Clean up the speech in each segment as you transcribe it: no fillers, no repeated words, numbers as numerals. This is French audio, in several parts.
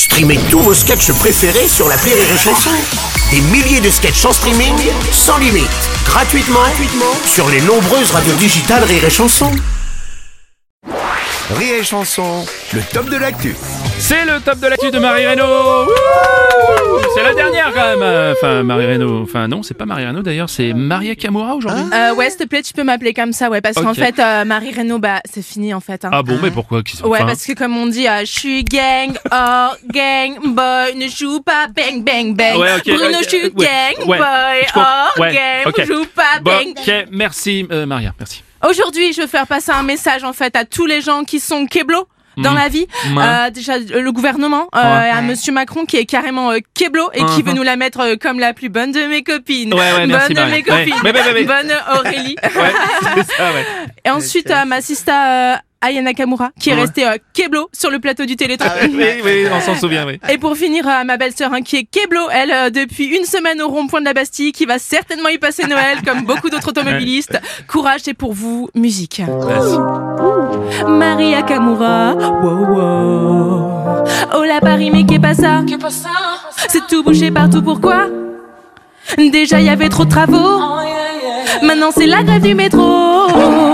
Streamez tous vos sketchs préférés sur l'appli Rire et Chanson. Des milliers de sketchs en streaming, sans limite, gratuitement sur les nombreuses radios digitales Rire et Chanson. Rire et Chanson, le top de l'actu. C'est le top de l'actu de Marie Reynaud. C'est la dernière quand même. Enfin, Marie Reynaud. Enfin, non, c'est pas Marie Reynaud d'ailleurs, c'est Maria Kamura aujourd'hui. Ouais, s'il te plaît, tu peux m'appeler comme ça, ouais, parce qu'en fait, Marie Reynaud, c'est fini en fait. Ah bon, mais pourquoi Ouais, parce que comme on dit, je suis gang, gang, boy, ne joue pas, bang, bang, bang. Ouais, ok. Bruno, je suis gang, boy, gang, joue pas, bang. Ok, merci Maria, merci. Aujourd'hui, je veux faire passer un message en fait à tous les gens qui sont keblo dans la vie. Déjà le gouvernement, à Monsieur Macron qui est carrément keblo et qui veut nous la mettre comme la plus bonne de mes copines. Ouais, merci, bonne de mes copines. Ouais. Bonne Aurélie. Ouais, c'est ça, ouais. Et ensuite ma sista Aya Nakamura qui est restée keblo sur le plateau du Téléthon. Oui, on s'en souvient, oui. Et pour finir, ma belle-sœur qui est keblo, elle, depuis une semaine au rond-point de la Bastille, qui va certainement y passer Noël, comme beaucoup d'autres automobilistes. Courage, c'est pour vous, musique. Vas-y. Maria Kamura, wow, wow. Oh la Paris, mais qu'est pas ça? C'est tout bouché partout, pourquoi? Déjà y avait trop de travaux. Maintenant c'est la grève du métro.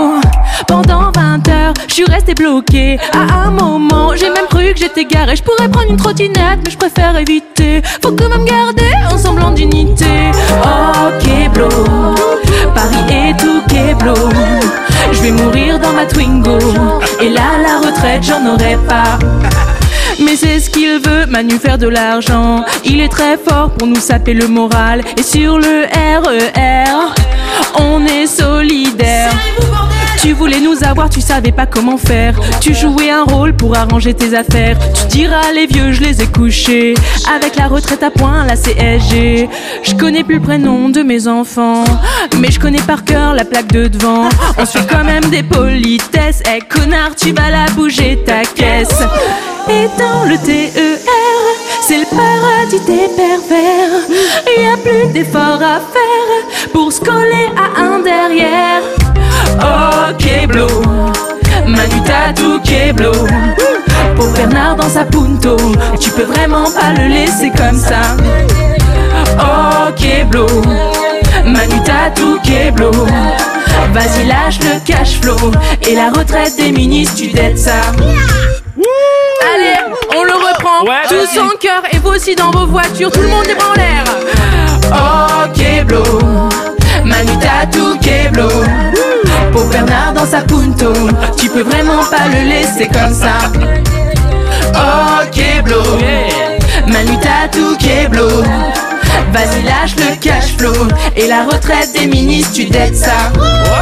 Pendant 20 heures, je suis restée bloquée. À un moment, j'ai même cru que j'étais garée. Je pourrais prendre une trottinette, mais je préfère éviter. Faut quand même garder un semblant d'unité. Oh, keblo, Paris est tout keblo. Je vais mourir dans ma Twingo. Et là, la retraite, j'en aurai pas. Mais c'est ce qu'il veut, Manu, faire de l'argent. Il est très fort pour nous saper le moral. Et sur le RER, on est solidaire. Tu voulais nous avoir, tu savais pas comment faire. Tu jouais un rôle pour arranger tes affaires. Tu diras les vieux, je les ai couchés. Avec la retraite à point, la CSG. Je connais plus le prénom de mes enfants, mais je connais par cœur la plaque de devant. On suit quand même des politesses. Eh connard, tu vas la bouger ta caisse. Et dans le TER, c'est le paradis des pervers. Y a plus d'efforts à faire pour se coller à un derrière. Oh keblo, Manu Tatou keblo. Pour Bernard dans sa punto, tu peux vraiment pas le laisser comme ça. Oh keblo, Manu Tatou keblo. Vas-y lâche le cash flow. Et la retraite des ministres tu dettes ça. Allez, on le reprend, tous en cœur. Et vous aussi dans vos voitures, tout le monde est en l'air. Oh keblo, Manu Tatou keblo. Pour Bernard dans sa punto, tu peux vraiment pas le laisser comme ça. Oh keblo, Manu Tatou keblo. Vas-y lâche le cash flow. Et la retraite des ministres tu dettes ça.